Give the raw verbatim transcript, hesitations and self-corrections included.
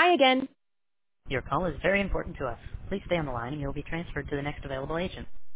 Try again. Your call is very important to us. Please stay on the line and you will be transferred to the next available agent.